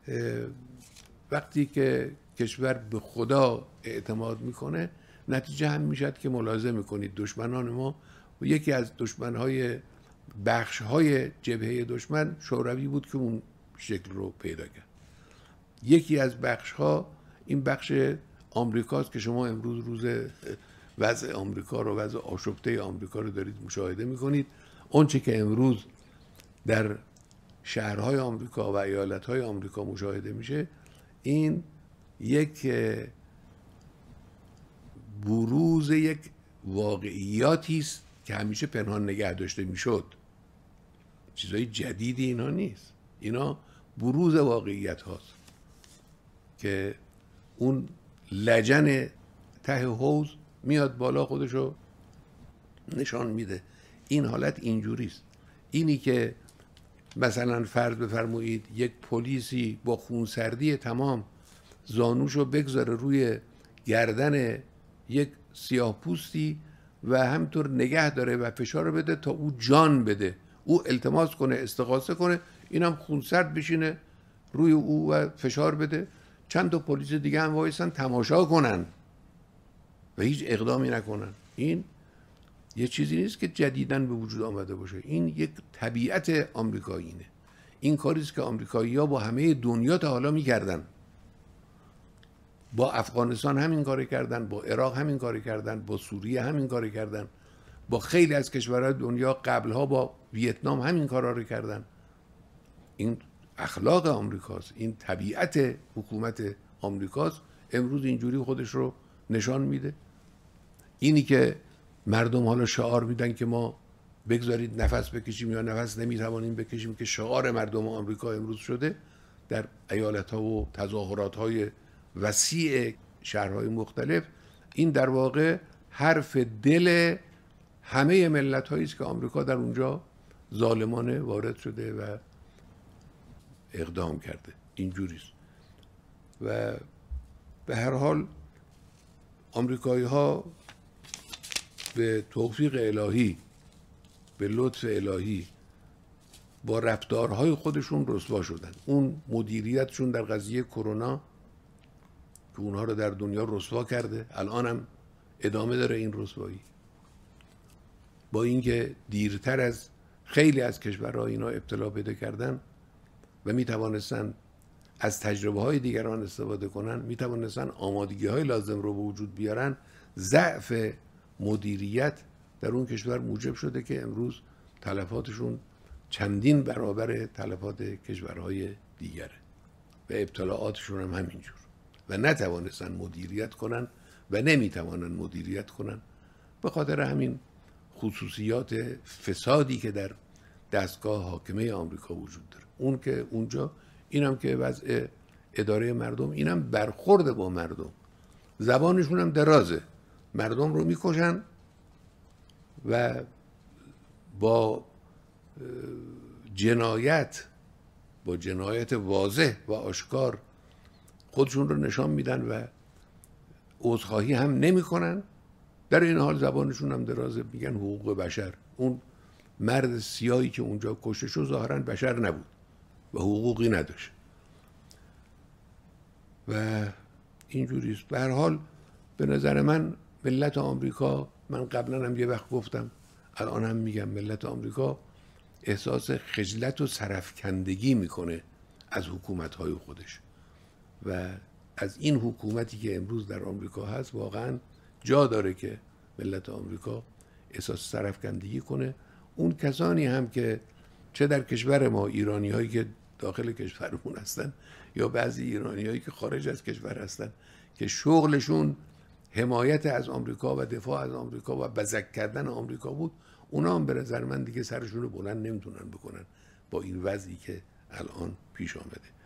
وقتی که کشور به خدا اعتماد میکنه، نتیجه هم میشد که ملاحظه میکنید دشمنان ما، و یکی از دشمنهای بخشهای جبهه دشمن شوروی بود که اون شکل رو پیدا کرد. یکی از بخشها این بخش آمریکاست که شما امروز روز وضع آمریکا رو، وضع آشفته آمریکا رو دارید مشاهده میکنید. اونچه که امروز در شهرهای آمریکا و ایالتهای آمریکا مشاهده میشه، این یک بروز یک واقعیاتی است که همیشه پنهان نگه داشته میشد. چیزای جدیدی اینا نیست، اینا بروز واقعیت هاست که اون لجن ته حوض میاد بالا، خودشو نشان میده. این حالت اینجوریست. اینی که مثلا فرض بفرمایید یک پلیسی با خونسردی تمام زانوشو بگذاره روی گردن یک سیاه‌پوستی و همطور نگه داره و فشار بده تا او جان بده، او التماس کنه، استغاثه کنه، اینم خونسرد بشینه روی او و فشار بده، چند تا پلیس دیگه هم وایسن تماشا کنن و هیچ اقدامی نکنن. این یه چیزی نیست که جدیداً به وجود آمده باشه، این یک طبیعت آمریکاییه. این کاریست که آمریکایی‌ها با همه دنیا تا حالا می‌کردن. با افغانستان همین کاری کردن، با عراق همین کاری کردن، با سوریه همین کاری کردن، با خیلی از کشورهای دنیا قبلها با ویتنام همین کارا رو کردن. این اخلاق آمریکاست، این طبیعت حکومت آمریکاست. امروز اینجوری خودش رو نشان میده. اینی که مردم حالا شعار میدن که ما بگذارید نفس بکشیم یا نفس نمیتوانیم بکشیم، که شعار مردم آمریکا امروز شده در ایالت‌ها و تظاهرات‌های وسیع شهرهای مختلف، این در واقع حرف دل همه ملت‌هایی است که آمریکا در اونجا ظالمانه وارد شده و اقدام کرده. اینجوریست. و به هر حال آمریکایی‌ها به توفیق الهی، به لطف الهی، با رفتارهای خودشون رسوا شدن. اون مدیریتشون در قضیه کرونا که اونها رو در دنیا رسوا کرده، الان هم ادامه داره این رسوایی، با اینکه دیرتر از خیلی از کشورها اینا ابتلا پیدا کردن و میتوانستن از تجربه های دیگران استفاده کنن، میتوانستن آمادگی های لازم رو به وجود بیارن، ضعف مدیریت در اون کشور موجب شده که امروز تلفاتشون چندین برابر تلفات کشورهای دیگره و ابتلاعاتشون هم همینجور، و نتوانستن مدیریت کنن و نمیتوانن مدیریت کنن به خاطر همین خصوصیات فسادی که در دستگاه حاکمه آمریکا وجود داره. اون که اونجا، اینم که وضع اداره مردم، اینم برخورد با مردم، زبانشون هم درازه، مردم رو میکشن و با جنایت واضح و آشکار خودشون رو نشان میدن و عذرخواهی هم نمیکنن. در این حال زبانشون هم درازه، میگن حقوق بشر. اون مرد سیاهی که اونجا کشته شد ظاهرا بشر نبود و حقوقی نداشت و اینجوریست. به هر حال به نظر من ملت آمریکا، من قبلا هم یه وقت گفتم، الان هم میگم، ملت آمریکا احساس خجلت و سرفکندگی میکنه از حکومت‌های خودش و از این حکومتی که امروز در آمریکا هست واقعا جا داره که ملت آمریکا احساس سرفکندگی کنه. اون کسانی هم که چه در کشور ما، ایرانی هایی که داخل کشورمون هستن یا بعضی ایرانی هایی که خارج از کشور هستن که شغلشون حمایت از آمریکا و دفاع از آمریکا و بزک کردن آمریکا بود، اونا هم به نظر من دیگه سرشون رو بلند نمیتونن بکنن با این وضعی که الان پیش آمده.